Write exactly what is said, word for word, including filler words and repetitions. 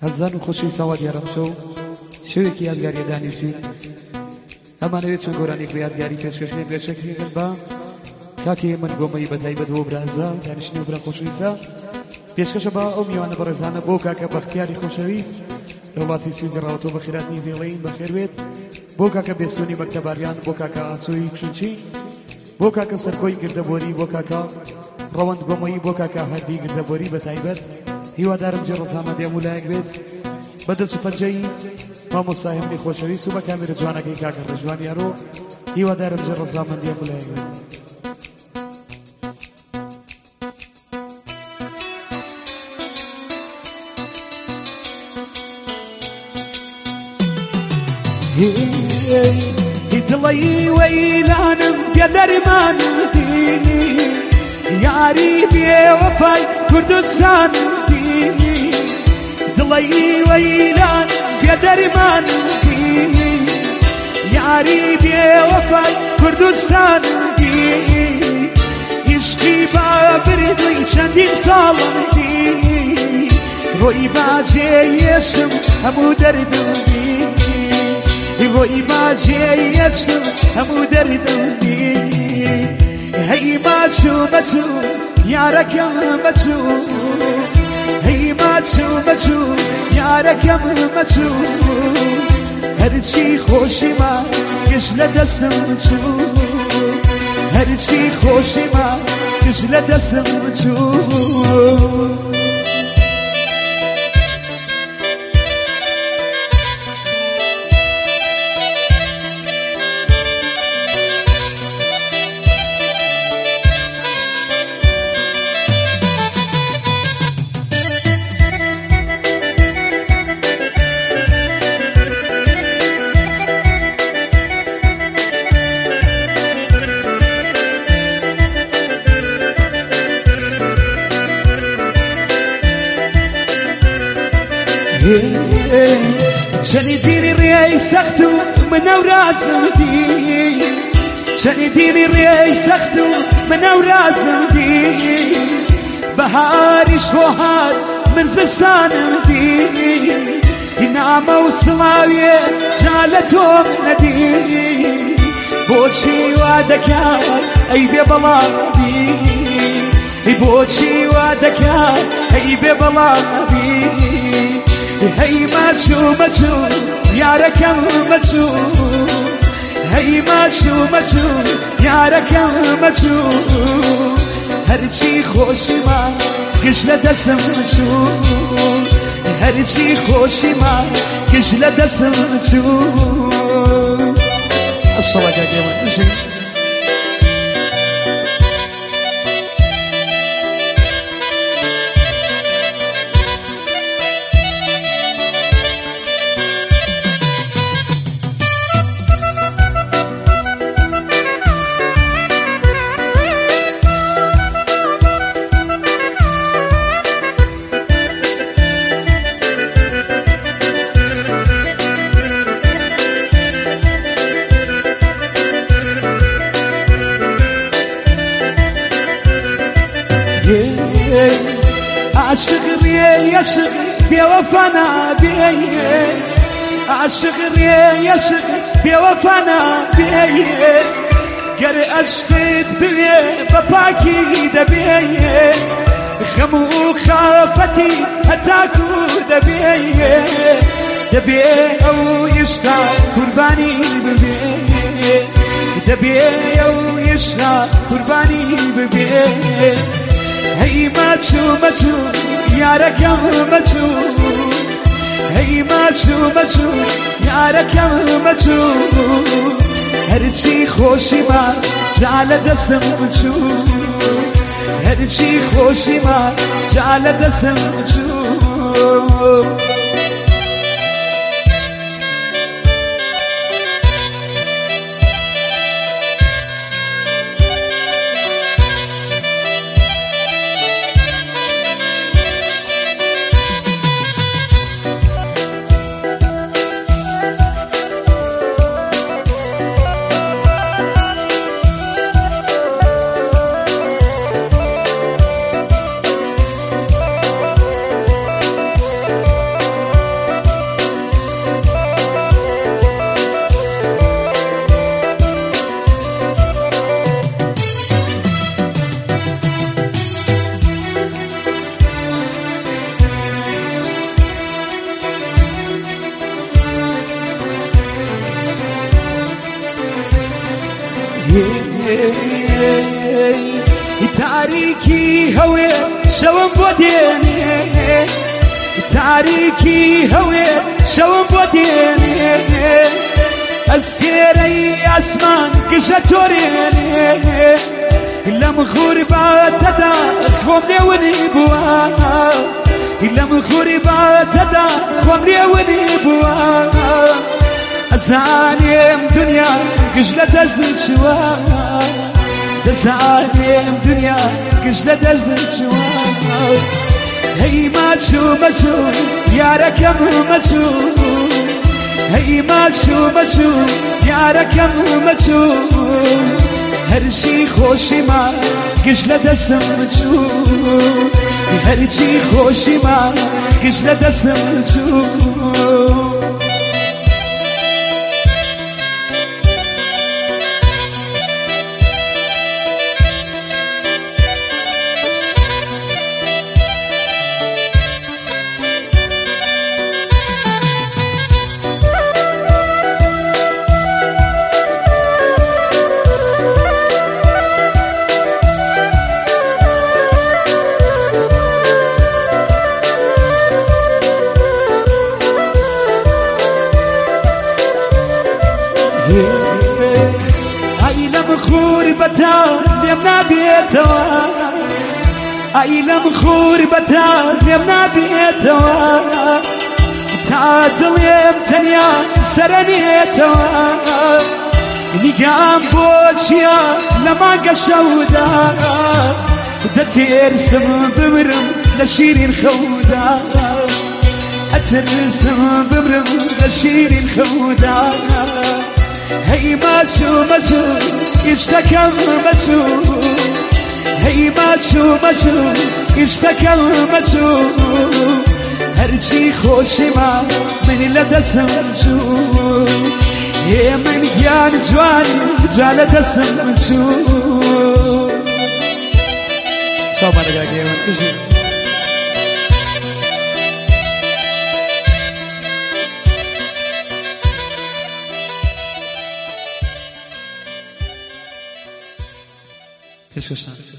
هەزار و خۆشی ساوا دیارەمچە و شەوێکی یادگاریە دانیشتین ئەمانەوێت چەند گۆرانێک بە یادگاری پێشکەشێک پێشەکرێن بە کاکێ من گۆمەی بەتایبەت بۆ برازە دانیشتنی و برا خۆشەویستە پێشکەشە بە ئەو میوانە بەڕێزانە بۆ کاکە بەختیاری خۆشەویست لە وڵاتی سوید گەڕاوەتەوە بە خێراتنی وێڵەین بەخێربێت بۆ کاکە بێستۆنی مەکتەباریان بۆ کاکە ئاچۆی کشوچی بۆ کاکە سەرکۆی گردەبۆری بۆ کاکە ڕەوەند گۆمەی بۆ کاکە هەردی گردەبۆری بەتایبەت هیوادارم جێ ڕەزامەندی هەموو لایەک بێت بەدەست و پەنجەی مامۆستای هەمووی خۆشەویست و بە کامێرە جوانەکەی کاکە ڕێژوان یارۆ هیوادارم جێ ڕەزامەندی هەموو لایەک بێت دڵی وەیلانم پێ دەرمانتی یاری بێوەفای کوردستانتی دڵی وەیلان پێ دەرمانتی یاری بێوەفای کوردستانتی عشقی بابردوی چەندین ساڵمتی ڕۆی باجێ یێشتم هەموو دەردمدی ڕۆی باجێ یەچتم هەموو دەردمدی هەی ماچوو مەچوو یارەکەم مەچوو هەی ماچوو مەچوو یارەکەم مەچوو هەرچی خۆشیما گشت لە دەستم چوو هەرچی خۆشیما گشت لە دەستم چوو شنیدینی ڕێی سەخت و منە و رازمدی شنیدینی ڕێی سەخت و منە و رازمدی بەهاریش بۆ هات من زستانمدی نامە و سڵاویێ جا لە تۆم نەدی بۆچی وا دەکات ئەی بێ بەڵامدی بۆچی وا دەکات ئەی بێ بەڵامدی هەی ماچوو مەچوو یارەکەم مەچوو هەی ماچوو مەچوو یارەکەم مەچوو هەرچی خۆشیما گشت لە دەستم چوو هەرچی خۆشیما گشت لە دەستم چوو ئەسڵەکە گێوە نژی عاشق ڕێ عاشق بێوەفا نابێ عاشق ڕێ عاشق بێوەفا نابێ گەر عەشقت بوێ بە پاکی دەبێ خەم و خافەتی هەتاکو دەبێ دەبێ ئەو عشقا قوربانی ببێ دەبێ ئەو عشقا قوربانی ببێ هەی ماچوو مەچوو یارەکەم مەچوو هەی ماچوو مەچوو یارەکەم مەچوو هەرچی خۆشیما جا لە دەستم چوو هەرچی خۆشیما جا لە دەستم چوو تاریکی هەوێ شەوم بۆ دێنێ تاریکی هەوێ شەوم بۆ دێنێ ئەستێرەی ئاسمان گژە تۆرێنێ لەم غوربەتەدا خۆم لێونی بووە لەم غوربەتەدا خۆم لێونی بووە ئەزانێم دنیا گژ لە دەستم چووە دەزانێم دنیا گژ لە دەستم چووە هەی ماچوو مەچوو یارەکەم مەچوو هەی ماچوو مەچوو یارەکەم مەچوو هەرچی خۆشیما گژ لە دەستم چوو هەرچی خۆشیما گژ لە دەستم چوو ئای لەم غوربەتە لێم نابێتەوە ئای لەم غوربەتە لێم نابێتەوە تا دڵێم تەنیا سەرەنێتەوە نیگام بۆ چییە لە مانگە شەودا دەتێرسم بمرم لە شیرین خەودا ئەترسم بمرم لە شیرین خەودا هەی ماچوو مەچوو ئیشتەکەم مەچوو هەی ماچوو مەچوو ئیشتەکەم مەچوو هەرچی خۆشیما من لە دەستم چوو هێ من گیان جوان جا لە دەستم چوو سامانەگاگەیەوە کژی پێشکەشتان